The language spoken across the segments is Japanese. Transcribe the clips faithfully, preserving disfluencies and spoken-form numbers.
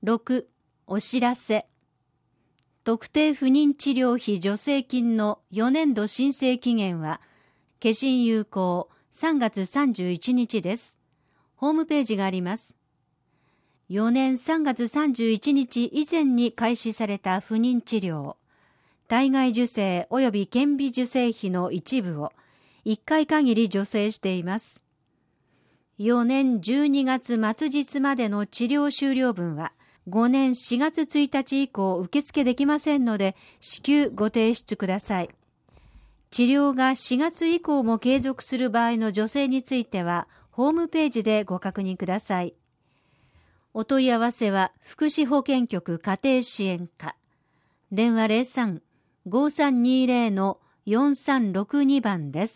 ろく、お知らせ。特定不妊治療費助成金のよねんど申請期限は、消印有効さんがつさんじゅういちにちです。ホームページがあります。よねんさんがつさんじゅういちにち以前に開始された不妊治療、体外受精及び顕微授精費の一部をいっかい限り助成しています。よねんじゅうにがつ末日までの治療終了分は、ごねんしがつついたち以降受付できませんので、至急ご提出ください。治療がしがつ以降も継続する場合の助成については、ホームページでご確認ください。お問い合わせは、福祉保健局家庭支援課。電話 ゼロさん ごさんにゼロ のよんさんろくに 番です。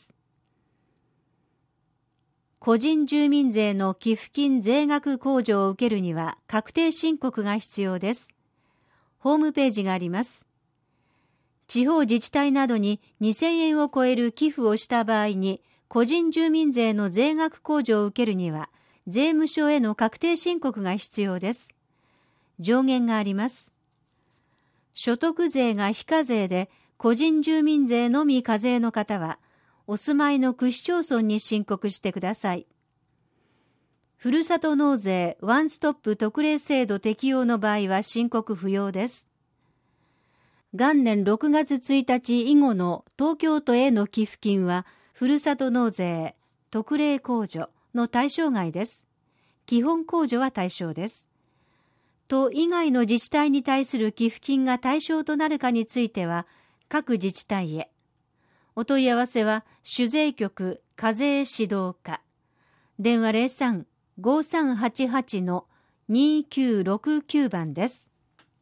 個人住民税の寄付金税額控除を受けるには確定申告が必要です。ホームページがあります。地方自治体などににせんえんを超える寄付をした場合に、個人住民税の税額控除を受けるには、税務署への確定申告が必要です。上限があります。所得税が非課税で、個人住民税のみ課税の方は、お住まいの区市町村に申告してください。ふるさと納税ワンストップ特例制度適用の場合は申告不要です。元年ろくがつついたち以後の東京都への寄付金は、ふるさと納税特例控除の対象外です。基本控除は対象です。都以外の自治体に対する寄付金が対象となるかについては、各自治体へ。お問い合わせは、主税局課税指導課。電話 ゼロさん ごさんはちはち のにきゅうろくきゅう 番です。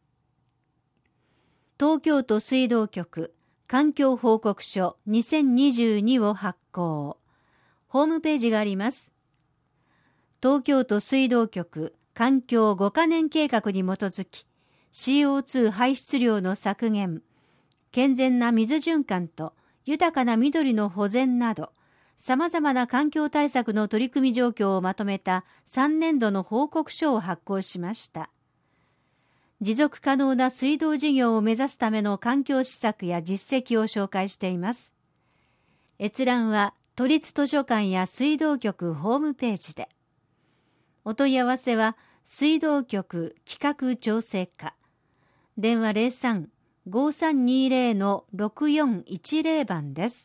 東京都水道局環境報告書にせんにじゅうにを発行。ホームページがあります。東京都水道局環境ごかねん計画に基づき、シーオーツー 排出量の削減、健全な水循環と豊かな緑の保全など、様々な環境対策の取り組み状況をまとめたさんねんどの報告書を発行しました。持続可能な水道事業を目指すための環境施策や実績を紹介しています。閲覧は都立図書館や水道局ホームページで。お問い合わせは水道局企画調整課。電話 ゼロさん ごさんにゼロ のろくよんいちゼロ 番です。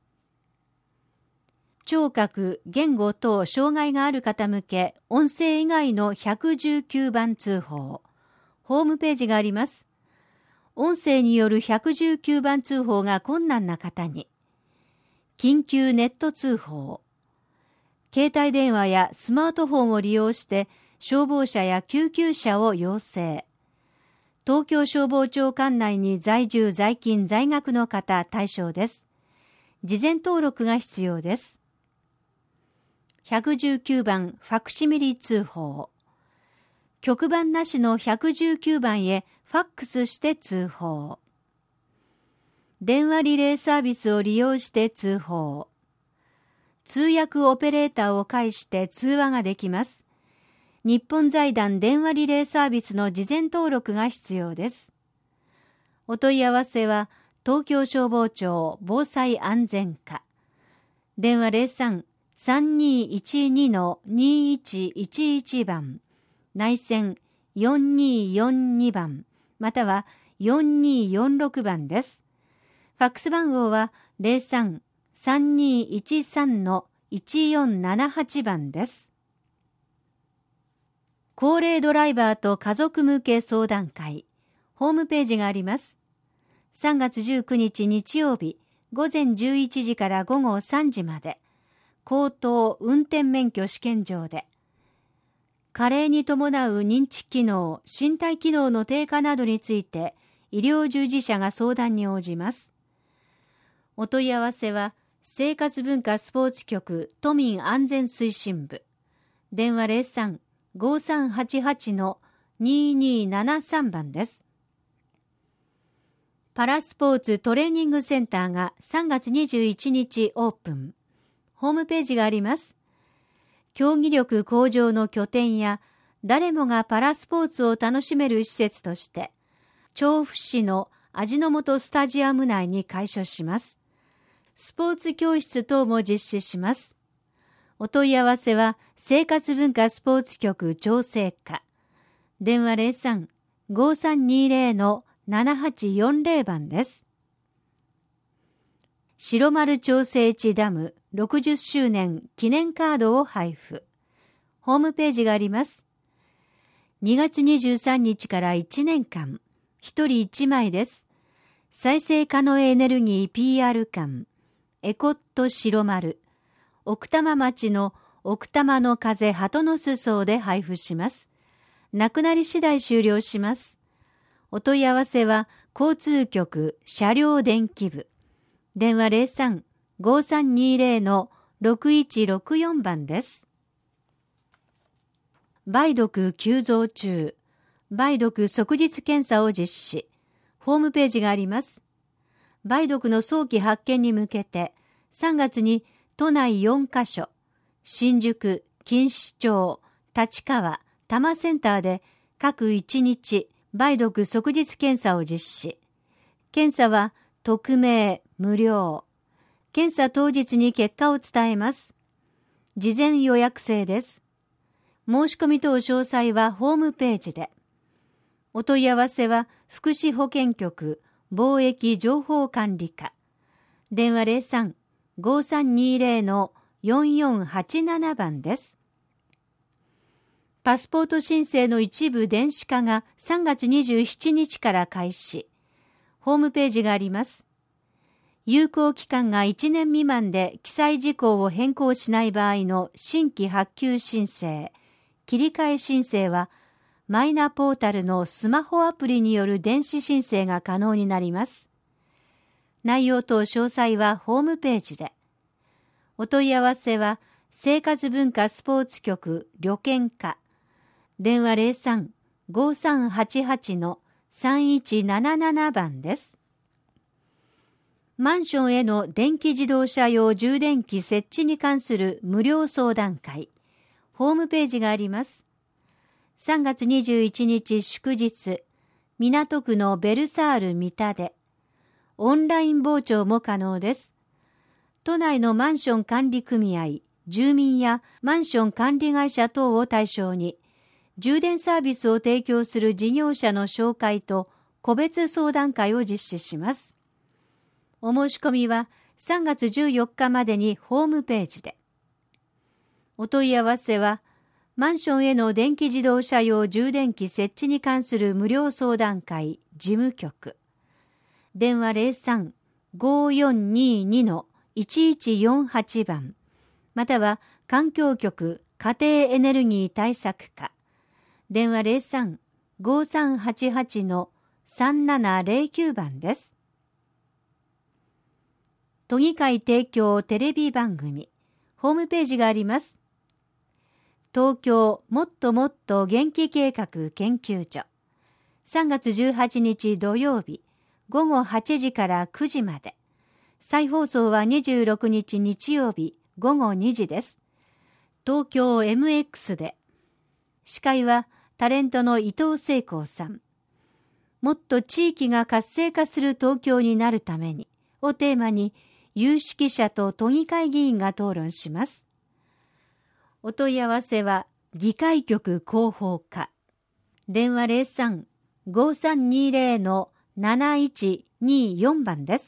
聴覚、言語等障害がある方向け、音声以外のひゃくじゅうきゅうばん通報。ホームページがあります。音声によるひゃくじゅうきゅうばん通報が困難な方に、緊急ネット通報。携帯電話やスマートフォンを利用して消防車や救急車を要請。東京消防庁管内に在住在勤在学の方対象です。事前登録が必要です。ひゃくじゅうきゅうばんファクシミリ通報。局番なしのひゃくじゅうきゅうばんへファックスして通報。電話リレーサービスを利用して通報。通訳オペレーターを介して通話ができます。日本財団電話リレーサービスの事前登録が必要です。お問い合わせは東京消防庁防災安全課。電話 ゼロさん さんにいちに のにいちいちいち 番。内線よんにーよんにばんまたはよんにーよんろくばんです。ファックス番号は ゼロさん さんにいちさん のいちよんななはち 番です。高齢ドライバーと家族向け相談会。ホームページがあります。さんがつじゅうくにち日曜日ごぜんじゅういちじからごごさんじまで口頭運転免許試験場で加齢に伴う認知機能、身体機能の低下などについて医療従事者が相談に応じます。お問い合わせは生活文化スポーツ局都民安全推進部。電話 ゼロさん ごさんはちはち のににーななさん 番です。パラスポーツトレーニングセンターがさんがつにじゅういちにちオープン。ホームページがあります。競技力向上の拠点や誰もがパラスポーツを楽しめる施設として、調布市の味の素スタジアム内に開所します。スポーツ教室等も実施します。お問い合わせは、生活文化スポーツ局調整課。電話 ゼロさん ごさんにゼロ のななはちよんゼロ 番です。白丸調整池ダムろくじゅっしゅうねん記念カードを配布。ホームページがあります。にがつにじゅうさんにちからいちねんかん、ひとりいちまいです。再生可能エネルギー ピーアール 館、エコット白丸、奥多摩町の奥多摩の風鳩の裾で配布します。なくなり次第終了します。お問い合わせは交通局車両電気部。電話 ゼロさん ごさんにゼロ のろくいちろくよん 番です。梅毒急増中。梅毒即日検査を実施。ホームページがあります。梅毒の早期発見に向けて、さんがつに都内よんかしょ、新宿、錦糸町、立川、多摩センターで各いちにち梅毒即日検査を実施。検査は匿名、無料。検査当日に結果を伝えます。事前予約制です。申し込み等詳細はホームページで。お問い合わせは福祉保健局貿易情報管理課。電話 ゼロさん ごさんにゼロ のよんよんはちなな 番です。パスポート申請の一部電子化がさんがつにじゅうしちにちから開始。ホームページがあります。有効期間がいちねん未満で記載事項を変更しない場合の新規発給申請、切り替え申請はマイナポータルのスマホアプリによる電子申請が可能になります。内容等詳細はホームページで。お問い合わせは生活文化スポーツ局旅券課。電話 ゼロさん ごさんはちはち のさんいちなななな 番です。マンションへの電気自動車用充電器設置に関する無料相談会。ホームページがあります。さんがつにじゅういちにち祝日、港区のベルサール三田で、オンライン傍聴も可能です。都内のマンション管理組合、住民やマンション管理会社等を対象に、充電サービスを提供する事業者の紹介と個別相談会を実施します。お申し込みはさんがつじゅうよっかまでにホームページで。お問い合わせは、マンションへの電気自動車用充電器設置に関する無料相談会事務局。電話 ゼロさん ごよんにに のいちいちよんはち 番、または環境局家庭エネルギー対策課。電話 ゼロさん ごさんはちはち のさんななゼロきゅう 番です。都議会提供テレビ番組。ホームページがあります。東京もっともっと元気計画研究所。さんがつじゅうはちにち土曜日、ごごはちじからくじまで。再放送はにじゅうろくにち日曜日、ごごにじです。東京 エムエックス で。司会はタレントの伊藤聖光さん。もっと地域が活性化する東京になるためにをテーマに、有識者と都議会議員が討論します。お問い合わせは議会局広報課。電話 ゼロさん ごさんにゼロ のなないちによん 番です。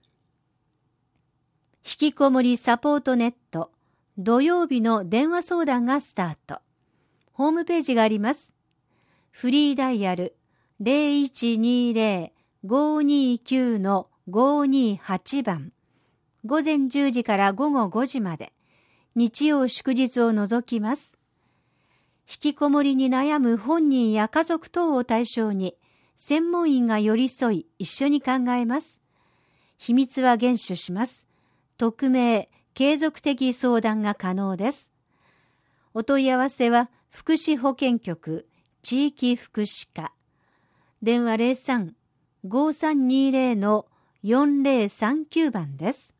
引きこもりサポートネット土曜日の電話相談がスタート。ホームページがあります。フリーダイヤル ゼロいちにゼロ ごにきゅう のごにはち 番。午前じゅうじからごごごじまで。日曜祝日を除きます。引きこもりに悩む本人や家族等を対象に、専門員が寄り添い一緒に考えます。秘密は厳守します。匿名、継続的相談が可能です。お問い合わせは、福祉保健局、地域福祉課。電話 ゼロさん ごさんにゼロ のよんゼロさんきゅう 番です。